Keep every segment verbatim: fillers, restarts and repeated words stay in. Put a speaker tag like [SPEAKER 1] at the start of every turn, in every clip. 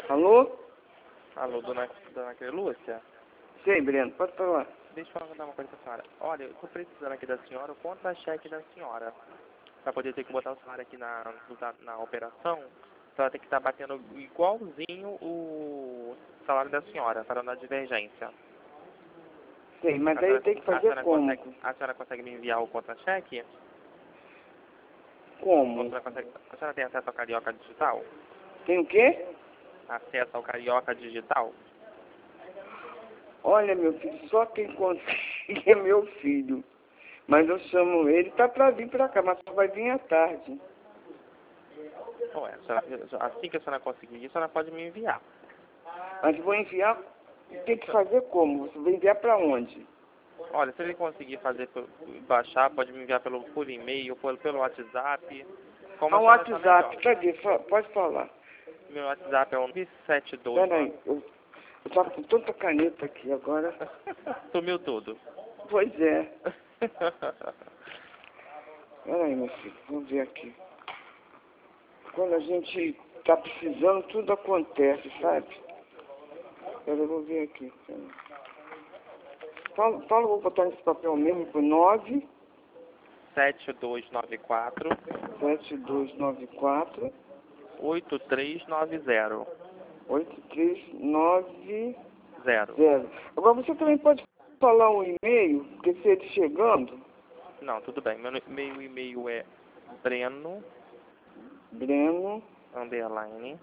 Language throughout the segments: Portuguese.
[SPEAKER 1] Alô?
[SPEAKER 2] Alô, dona, dona Crelúcia?
[SPEAKER 1] Sei, Breno, pode falar.
[SPEAKER 2] Deixa eu falar uma coisa pra senhora. Olha, eu estou precisando aqui da senhora o contra-cheque da senhora. Para poder ter que botar o salário aqui na, na, na operação, ela tem que estar batendo igualzinho o salário da senhora, para na divergência.
[SPEAKER 1] Sei, mas
[SPEAKER 2] A
[SPEAKER 1] aí
[SPEAKER 2] senhora,
[SPEAKER 1] tem que
[SPEAKER 2] a
[SPEAKER 1] fazer
[SPEAKER 2] senhora
[SPEAKER 1] como?
[SPEAKER 2] consegue, a senhora consegue me enviar o contra-cheque? Ou A
[SPEAKER 1] Como?
[SPEAKER 2] senhora, consegue, a senhora tem acesso ao Carioca Digital?
[SPEAKER 1] Tem o quê?
[SPEAKER 2] Acesso ao Carioca Digital?
[SPEAKER 1] Olha, meu filho, só quem consegue é meu filho. Mas eu chamo ele, tá pra vir pra cá, mas só vai vir à tarde.
[SPEAKER 2] Ué, a senhora, assim que a senhora conseguir, a senhora pode me enviar.
[SPEAKER 1] Mas vou enviar, tem que fazer como? Você vai enviar pra onde?
[SPEAKER 2] Olha, se ele conseguir fazer, por- baixar, pode me enviar pelo, por e-mail, por, pelo WhatsApp. Como
[SPEAKER 1] Ah,
[SPEAKER 2] a
[SPEAKER 1] o
[SPEAKER 2] senhora achar
[SPEAKER 1] WhatsApp,
[SPEAKER 2] melhor.
[SPEAKER 1] cadê? Fa- Pode falar.
[SPEAKER 2] Meu WhatsApp é o nove sete dois nove.
[SPEAKER 1] Peraí, eu, eu tava com tanta caneta aqui agora.
[SPEAKER 2] Sumiu tudo.
[SPEAKER 1] Pois é. Peraí, meu filho, vamos ver aqui. Quando a gente tá precisando, tudo acontece, sabe? Peraí, eu vou ver aqui. Peraí. Fala, fala, vou botar nesse papel mesmo pro nove
[SPEAKER 2] sete dois nove quatro
[SPEAKER 1] sete dois nove quatro
[SPEAKER 2] oito três nove zero.
[SPEAKER 1] oito três nove
[SPEAKER 2] Zero.
[SPEAKER 1] zero. Agora você também pode falar um e-mail, porque se ele chegando,
[SPEAKER 2] Não, tudo bem. Meu, meu e-mail é Breno,
[SPEAKER 1] Breno,
[SPEAKER 2] underline,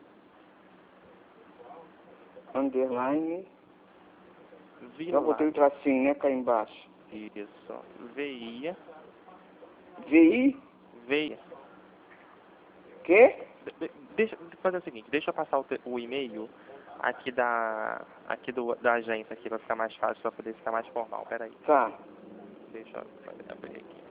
[SPEAKER 1] underline, já
[SPEAKER 2] Vila.
[SPEAKER 1] botei o tracinho, né, cá embaixo.
[SPEAKER 2] Isso. V I.
[SPEAKER 1] V I,
[SPEAKER 2] V.
[SPEAKER 1] quê?
[SPEAKER 2] De- de- Deixa, fazer o seguinte, deixa eu passar o, te- o e-mail aqui da aqui do, da agência aqui, pra ficar mais fácil, pra poder ficar mais formal. Pera aí.
[SPEAKER 1] Tá.
[SPEAKER 2] Deixa eu abrir aqui.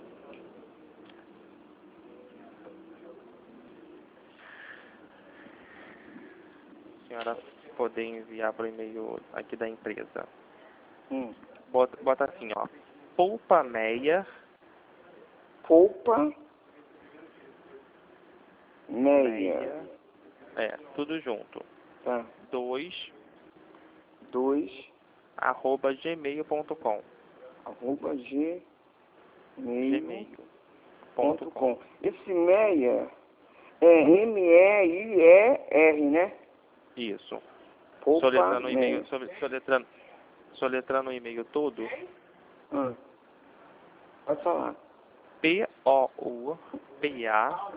[SPEAKER 2] Senhora poder enviar pro e-mail aqui da empresa.
[SPEAKER 1] Hum.
[SPEAKER 2] Bota, bota assim, ó. Poupa Meia,
[SPEAKER 1] Poupa, meia.
[SPEAKER 2] Meia. É, tudo junto.
[SPEAKER 1] Tá.
[SPEAKER 2] Dois,
[SPEAKER 1] Dois,
[SPEAKER 2] arroba gmail ponto com.
[SPEAKER 1] arroba gmail
[SPEAKER 2] Gmail
[SPEAKER 1] ponto
[SPEAKER 2] ponto
[SPEAKER 1] com.
[SPEAKER 2] com.
[SPEAKER 1] Esse meia é M E I E R, né?
[SPEAKER 2] Isso.
[SPEAKER 1] Poupa,
[SPEAKER 2] Soletrando o e-mail,
[SPEAKER 1] meia.
[SPEAKER 2] sole- soletrando, soletrando o e-mail todo.
[SPEAKER 1] Hum. Pode falar.
[SPEAKER 2] P O U P A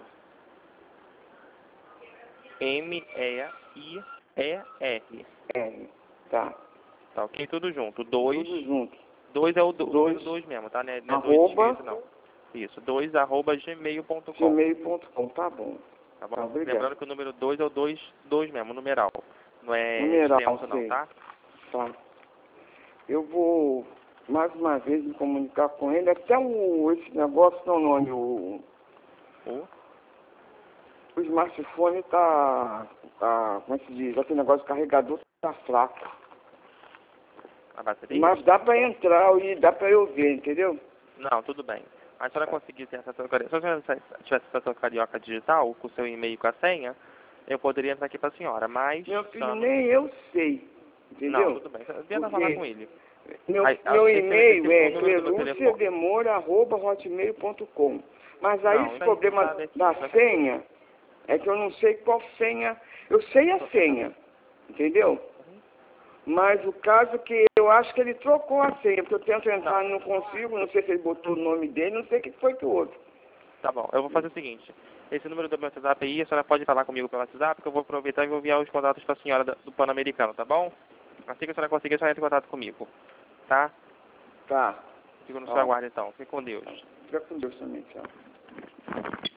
[SPEAKER 2] M E I E R.
[SPEAKER 1] R. Tá.
[SPEAKER 2] Tá ok? Tudo junto. Dois.
[SPEAKER 1] Tudo junto.
[SPEAKER 2] Dois é o do,
[SPEAKER 1] Dois.
[SPEAKER 2] dois, dois mesmo, tá? Não é, não é dois
[SPEAKER 1] Arroba,
[SPEAKER 2] escrito, não. Isso. Dois arroba gmail ponto com.
[SPEAKER 1] gmail ponto com. Tá bom.
[SPEAKER 2] Tá bom?
[SPEAKER 1] Tá, obrigado.
[SPEAKER 2] Lembrando que o número dois é o dois, dois mesmo, numeral. Não é
[SPEAKER 1] Numeral,
[SPEAKER 2] extenso, não,
[SPEAKER 1] sei.
[SPEAKER 2] tá?
[SPEAKER 1] Tá. Eu vou, mais uma vez, me comunicar com ele. Até o, esse negócio, não, nome, o,
[SPEAKER 2] O?
[SPEAKER 1] o smartphone tá, tá, como é que se diz? Aquele negócio de carregador tá fraco.
[SPEAKER 2] A bateria?
[SPEAKER 1] Mas dá pra entrar e dá pra eu ver, entendeu?
[SPEAKER 2] Não, tudo bem. Mas se a senhora conseguir ter acesso ao Carioca, se a senhora tivesse acesso ao Carioca Digital, com o seu e-mail e com a senha, eu poderia entrar aqui pra senhora, mas...
[SPEAKER 1] Meu filho,
[SPEAKER 2] só-
[SPEAKER 1] nem eu sei, entendeu?
[SPEAKER 2] Não, tudo bem. Você devia
[SPEAKER 1] Porque
[SPEAKER 2] falar com ele.
[SPEAKER 1] Meu,
[SPEAKER 2] Aí, ah,
[SPEAKER 1] meu
[SPEAKER 2] esse-
[SPEAKER 1] e-mail
[SPEAKER 2] esse-
[SPEAKER 1] é
[SPEAKER 2] o número do meu telefone.
[SPEAKER 1] cleluciademora arroba hotmail ponto com. Mas aí
[SPEAKER 2] Não,
[SPEAKER 1] esse
[SPEAKER 2] isso aí
[SPEAKER 1] problema
[SPEAKER 2] sabe aqui,
[SPEAKER 1] da
[SPEAKER 2] isso aqui.
[SPEAKER 1] senha é que eu não sei qual senha. Eu sei a senha, entendeu? Mas o caso é que eu acho que ele trocou a senha, porque eu tento entrar e não consigo, não sei se ele botou o nome dele, não sei o que foi que o outro.
[SPEAKER 2] Tá bom, eu vou fazer o seguinte. Esse número do meu WhatsApp aí, a senhora pode falar comigo pelo WhatsApp, que eu vou aproveitar e vou enviar os contatos pra senhora da- do Pan-Americano, tá bom? Assim que a senhora conseguir, a senhora entra em contato comigo. Tá?
[SPEAKER 1] Tá.
[SPEAKER 2] Fico no
[SPEAKER 1] Ó.
[SPEAKER 2] seu aguardo então. Fique com Deus.
[SPEAKER 1] Fica com Deus também, tchau.